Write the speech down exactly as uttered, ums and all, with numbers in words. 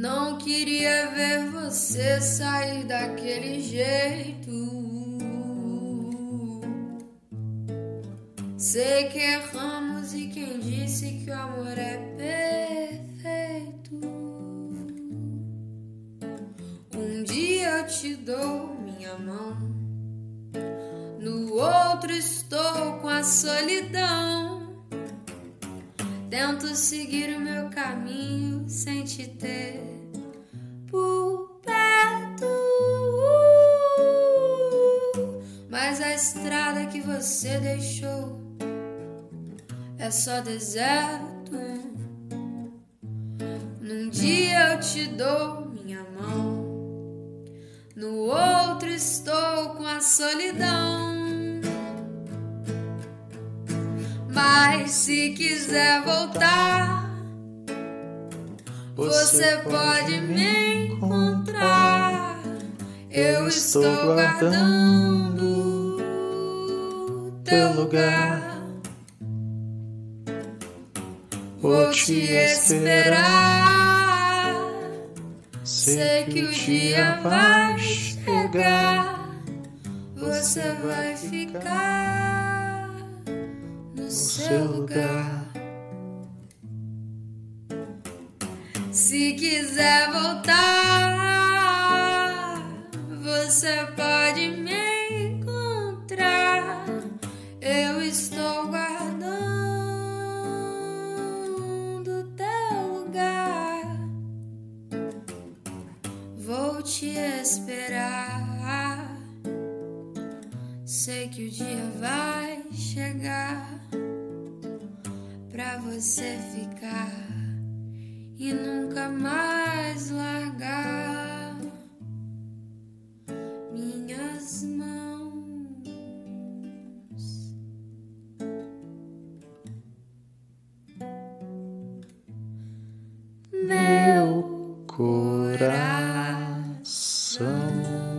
Não queria ver você sair daquele jeito. Sei que erramos e quem disse que o amor é perfeito. Um dia eu te dou minha mão, no outro estou com a solidão. Tento seguir o meu caminho sem te ter por perto, mas a estrada que você deixou é só deserto. Num dia eu te dou minha mão, no outro estou com a solidão. Mas se quiser voltar, você pode me encontrar. Eu estou guardando teu lugar. Vou te esperar. Sei que o dia vai chegar. Você vai ficar no seu lugar. Se quiser voltar, você pode me encontrar. Eu estou guardando teu lugar. Vou te esperar. Sei que o dia vai chegar pra você ficar e nunca mais largar minhas mãos. Meu coração.